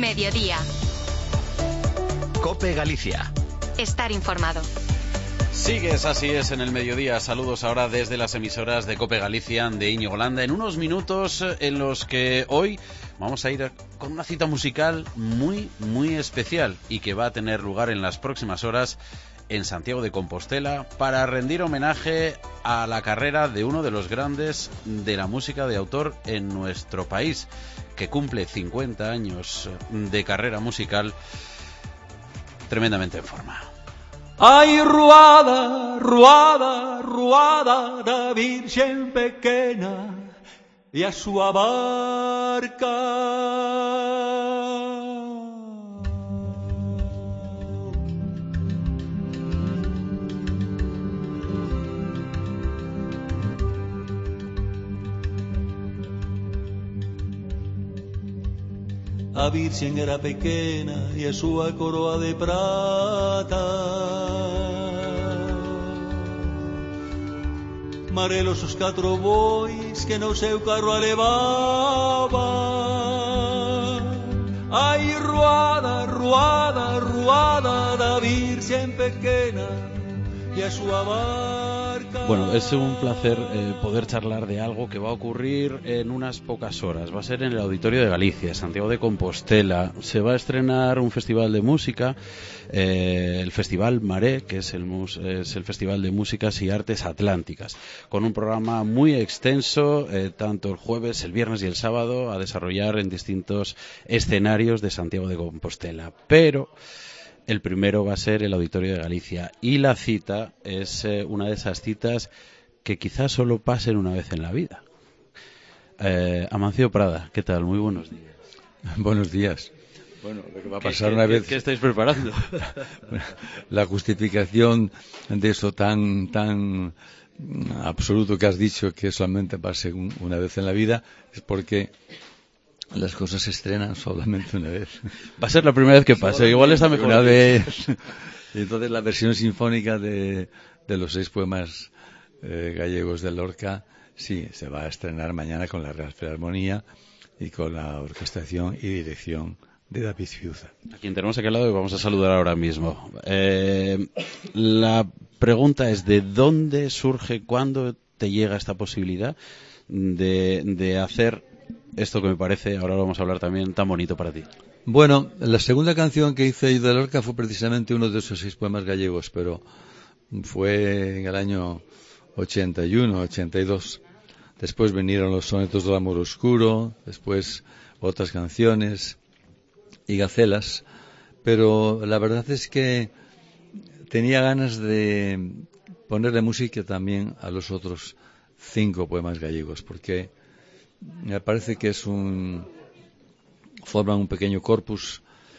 Mediodía. COPE Galicia. Estar informado. Sigues, así es, en el mediodía. Saludos ahora desde las emisoras de COPE Galicia, de Íñigo Landa, en unos minutos en los que hoy vamos a ir con una cita musical muy, muy especial y que va a tener lugar en las próximas horas en Santiago de Compostela para rendir homenaje a la carrera de uno de los grandes de la música de autor en nuestro país, que cumple 50 años de carrera musical tremendamente en forma. Ai, ruada, ruada, ruada da Virxen pequena e a súa barca. A Virxen era pequena e a súa coroa de prata. Marelos os 4 bois que no seu carro a levaba. Ai, ruada, ruada, ruada da Virxen pequena e a súa barca. Bueno, es un placer poder charlar de algo que va a ocurrir en unas pocas horas. Va a ser en el Auditorio de Galicia, Santiago de Compostela. Se va a estrenar un festival de música, el Festival Maré, que es el Festival de Músicas y Artes Atlánticas, con un programa muy extenso, tanto el jueves, el viernes y el sábado, a desarrollar en distintos escenarios de Santiago de Compostela. Pero el primero va a ser el Auditorio de Galicia y la cita es una de esas citas que quizás solo pasen una vez en la vida. Amancio Prada, ¿qué tal? Muy buenos días. Buenos días. Bueno, lo que va a pasar una vez... ¿Qué estáis preparando? La justificación de eso tan absoluto que has dicho, que solamente pase una vez en la vida, es porque las cosas se estrenan solamente una vez. Va a ser la primera vez que pase, igual está mejor. Una vez. Y entonces la versión sinfónica de los 6 poemas gallegos de Lorca, sí, se va a estrenar mañana con la Real Filarmonía y con la orquestación y dirección de David Fiuza. A quien tenemos aquí al lado y vamos a saludar ahora mismo. La pregunta es, ¿de dónde surge, cuándo te llega esta posibilidad de hacer esto que me parece, ahora lo vamos a hablar también, tan bonito para ti? Bueno, la segunda canción que hice yo de Lorca fue precisamente uno de esos 6 poemas gallegos, pero fue en el año 81, 82. Después vinieron los sonetos del amor oscuro, después otras canciones y gacelas, pero la verdad es que tenía ganas de ponerle música también a los otros 5 poemas gallegos, porque me parece que forman un pequeño corpus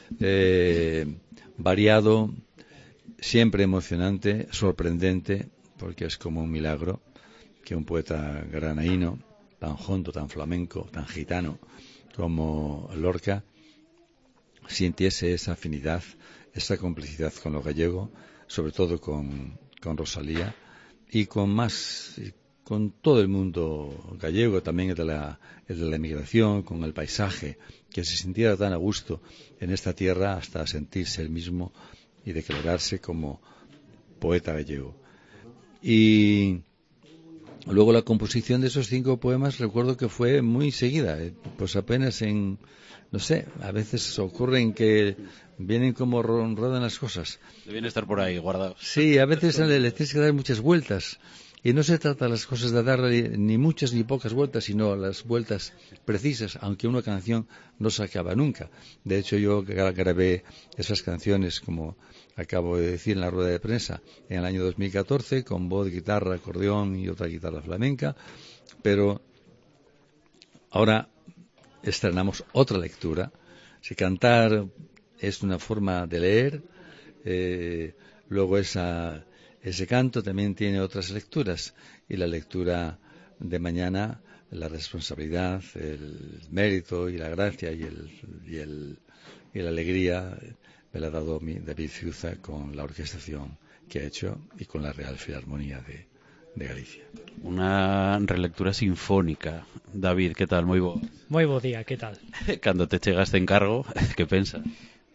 variado, siempre emocionante, sorprendente, porque es como un milagro que un poeta granaíno, tan hondo, tan flamenco, tan gitano como Lorca, sintiese esa afinidad, esa complicidad con lo gallego, sobre todo con Rosalía y con todo el mundo gallego, también el de la emigración, con el paisaje, que se sintiera tan a gusto en esta tierra hasta sentirse él mismo y declararse como poeta gallego. Y luego la composición de esos 5 poemas recuerdo que fue muy seguida, pues apenas no sé, a veces ocurren que vienen como rodan las cosas. Deben estar por ahí guardados. Sí, a veces le tienes que dar muchas vueltas. Y no se trata las cosas de darle ni muchas ni pocas vueltas, sino las vueltas precisas, aunque una canción no se acaba nunca. De hecho, yo grabé esas canciones, como acabo de decir en la rueda de prensa, en el año 2014, con voz, guitarra, acordeón y otra guitarra flamenca, pero ahora estrenamos otra lectura. Si cantar es una forma de leer, luego ese canto también tiene otras lecturas, y la lectura de mañana, la responsabilidad, el mérito y la gracia y la alegría me la ha dado David Fiuza con la orquestación que ha hecho y con la Real Filarmonía de Galicia. Unha relectura sinfónica. David, que tal? Moi bo. Moi bo día, que tal? Cando te chega este encargo, que pensa?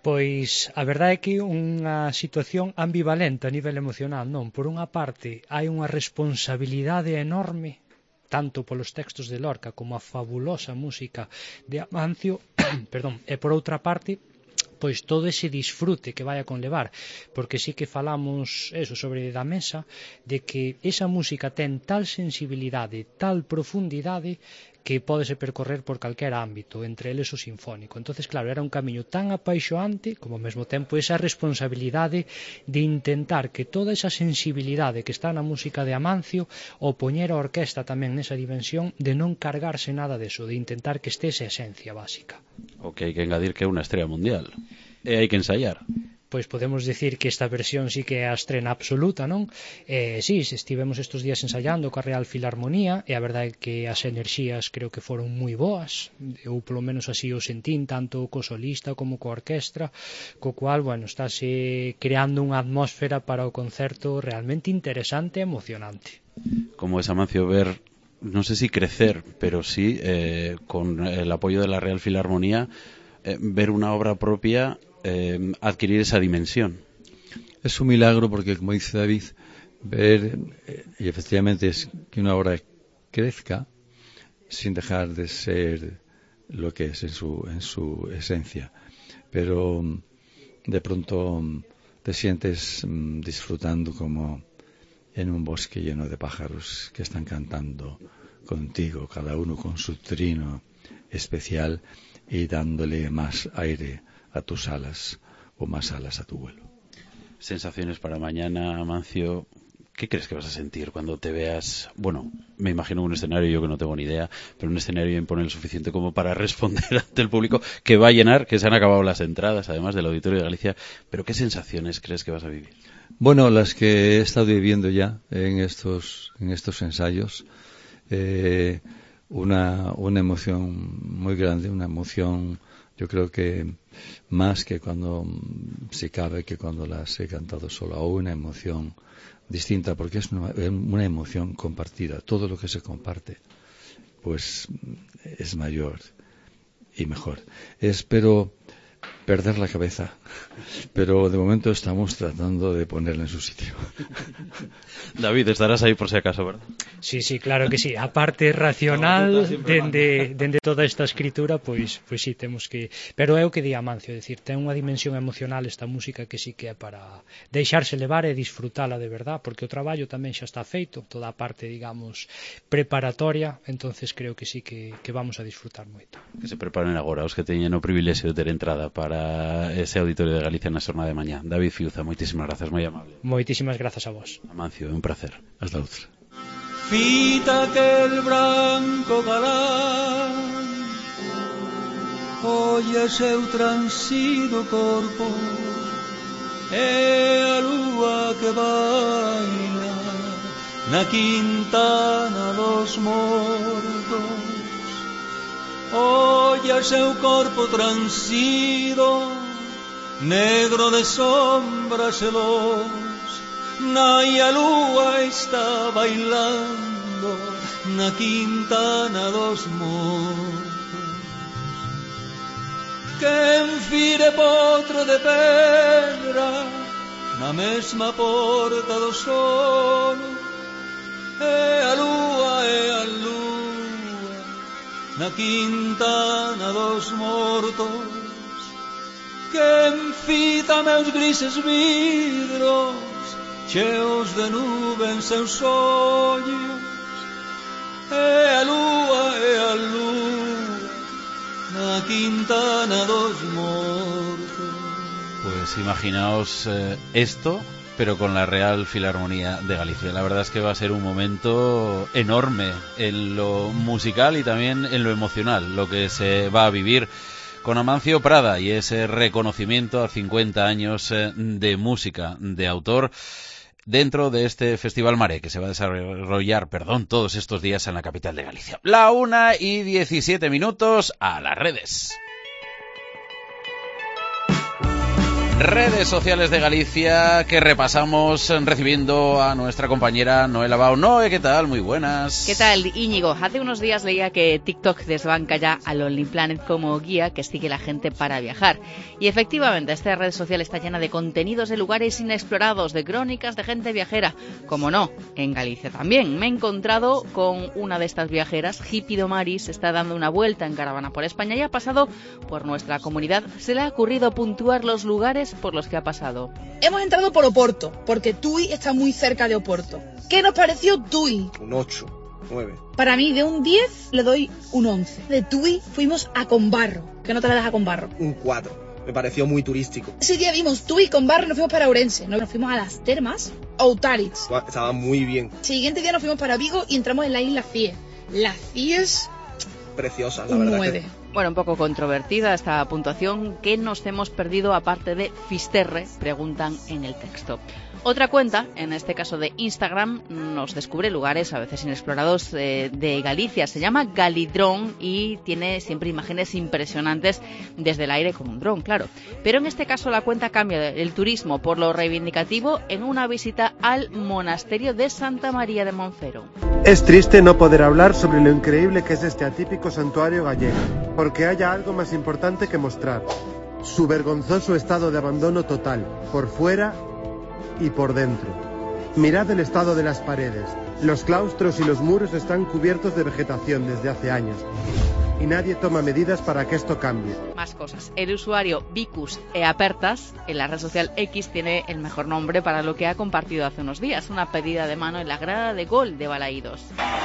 Pois a verdade é que unha situación ambivalente a nivel emocional, non? Por unha parte, hai unha responsabilidade enorme tanto polos textos de Lorca como a fabulosa música de Amancio, perdón, e por outra parte, pois todo ese disfrute que vai a conlevar, porque sí que falamos eso sobre da mesa, de que esa música ten tal sensibilidade, tal profundidade, que pódese percorrer por calquera ámbito, entre eles o sinfónico. Entonces, claro, era un camiño tan apaixoante, como ao mesmo tempo esa responsabilidade de intentar que toda esa sensibilidade que está na música de Amancio o poñer a orquesta tamén nesa dimensión de non cargarse nada deso, de intentar que este esa esencia básica. O que hai que engadir que é unha estrela mundial. E hai que ensaiar. Pois podemos dicir que esta versión sí que é a estrena absoluta, non? Sí, estivemos estes días ensaiando coa Real Filarmonía e a verdade é que as enerxías creo que foron moi boas, eu polo menos así o sentín, tanto co solista como coa orquestra, co cual, bueno, estáse creando unha atmósfera para o concerto realmente interesante e emocionante. Como es Amancio ver, no sé si crecer, pero sí, con el apoyo de la Real Filarmonía, ver una obra propia adquirir esa dimensión. Es un milagro porque, como dice David, ver, y efectivamente es que una obra crezca sin dejar de ser lo que es en su esencia. Pero de pronto te sientes disfrutando como en un bosque lleno de pájaros que están cantando contigo, cada uno con su trino especial y dándole más aire a tus alas o más alas a tu vuelo. Sensaciones para mañana, Amancio. ¿Qué crees que vas a sentir cuando te veas? Bueno, me imagino un escenario, yo que no tengo ni idea, pero un escenario impone lo suficiente como para responder ante el público que va a llenar, que se han acabado las entradas, además del Auditorio de Galicia. ¿Pero qué sensaciones crees que vas a vivir? Bueno, las que he estado viviendo ya en estos ensayos. Una emoción muy grande, una emoción, yo creo que más que cuando, si cabe, que cuando las he cantado solo, o una emoción distinta, porque es una emoción compartida. Todo lo que se comparte, pues es mayor y mejor. Espero perder la cabeza, pero de momento estamos tratando de ponerla en su sitio. David, estarás aí por si acaso, ¿verdad? Sí, claro que sí. A parte racional dende toda esta escritura, pois sí, temos que... Pero é o que di Amancio, decir, ten unha dimensión emocional esta música que sí que é para deixarse levar e disfrutala de verdad, porque o traballo tamén xa está feito, toda a parte, digamos, preparatoria, entonces creo que sí que vamos a disfrutar moito. Que se preparen agora os que teñen o privilexio de ter entrada para ese Auditorio de Galicia na xornada de mañá. David Fiuza, moitísimas grazas, moi amable. Moitísimas grazas a vos. Amancio, é un placer. Hasta outra. Fita que el branco galán oye seu transido corpo e a lúa que baila na quintana dos mortos. Oye seu corpo transido negro de sombras e luz, na a lúa está bailando na quintana dos mortos. Quen fire potro de pedra na mesma porta do sono, e a lúa na quintana dos mortos. Quen fita meus grises vidros cheos de nubes seus ollos, e a lúa na quintana dos mortos. Pues imaginaos esto, pero con la Real Filarmonía de Galicia. La verdad es que va a ser un momento enorme en lo musical y también en lo emocional, lo que se va a vivir con Amancio Prada y ese reconocimiento a 50 años de música de autor dentro de este Festival Mare, que se va a desarrollar, todos estos días en la capital de Galicia. 1:17, a las redes. Redes sociales de Galicia que repasamos recibiendo a nuestra compañera Noé Lavao. Noé, ¿qué tal? Muy buenas. ¿Qué tal, Íñigo? Hace unos días leía que TikTok desbanca ya a Lonely Planet como guía que sigue la gente para viajar. Y efectivamente, esta red social está llena de contenidos de lugares inexplorados, de crónicas de gente viajera. Como no, en Galicia también. Me he encontrado con una de estas viajeras, Hippie Domaris, está dando una vuelta en caravana por España y ha pasado por nuestra comunidad. Se le ha ocurrido puntuar los lugares por los que ha pasado. Hemos entrado por Oporto, porque Tui está muy cerca de Oporto. ¿Qué nos pareció Tui? Un 8, 9. Para mí, de un 10 le doy un 11. De Tui fuimos a Combarro. ¿Qué nota le das a Combarro? Un 4. Me pareció muy turístico. Ese día vimos Tui, Combarro y nos fuimos para Ourense. Nos fuimos a las termas Outaritz. Estaba muy bien. Siguiente día nos fuimos para Vigo y entramos en la isla Cie. La Cie es preciosa, la un verdad. 9. Bueno, un poco controvertida esta puntuación. ¿Qué nos hemos perdido aparte de Fisterre? Preguntan en el texto. Otra cuenta, en este caso de Instagram, nos descubre lugares a veces inexplorados de Galicia. Se llama Galidrón y tiene siempre imágenes impresionantes desde el aire con un dron, claro. Pero en este caso la cuenta cambia el turismo por lo reivindicativo en una visita al monasterio de Santa María de Monfero. Es triste no poder hablar sobre lo increíble que es este atípico santuario gallego, porque haya algo más importante que mostrar. Su vergonzoso estado de abandono total, por fuera y por dentro. Mirad el estado de las paredes. Los claustros y los muros están cubiertos de vegetación desde hace años. Y nadie toma medidas para que esto cambie. Más cosas. El usuario Vicus Eapertas en la red social X tiene el mejor nombre para lo que ha compartido hace unos días. Una pedida de mano en la grada de gol de Balaídos.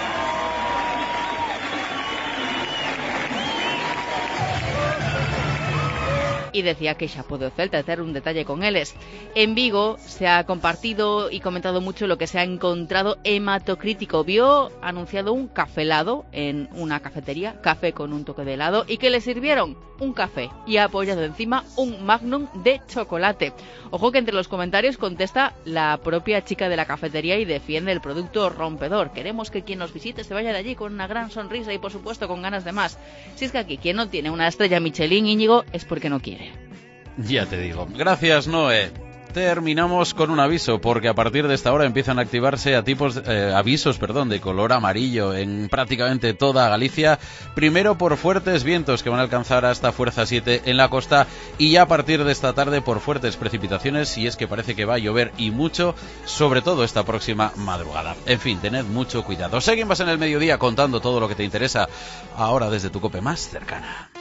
Y decía que xa pode o Celta ter un detalle con eles. En Vigo se ha compartido y comentado mucho lo que se ha encontrado hematocrítico. Vio anunciado un cafelado en una cafetería, café con un toque de helado, y que le sirvieron un café y ha apoyado encima un magnum de chocolate. Ojo que entre los comentarios contesta la propia chica de la cafetería y defiende el producto rompedor. Queremos que quien nos visite se vaya de allí con una gran sonrisa y por supuesto con ganas de más. Si es que aquí quien no tiene una estrella Michelin, Íñigo, es porque no quiere. Ya te digo. Gracias, Noé. Terminamos con un aviso, porque a partir de esta hora empiezan a activarse avisos de color amarillo en prácticamente toda Galicia. Primero por fuertes vientos que van a alcanzar hasta fuerza 7 en la costa, y ya a partir de esta tarde por fuertes precipitaciones, y es que parece que va a llover y mucho, sobre todo esta próxima madrugada. En fin, tened mucho cuidado. Seguimos en el mediodía contando todo lo que te interesa ahora desde tu COPE más cercana.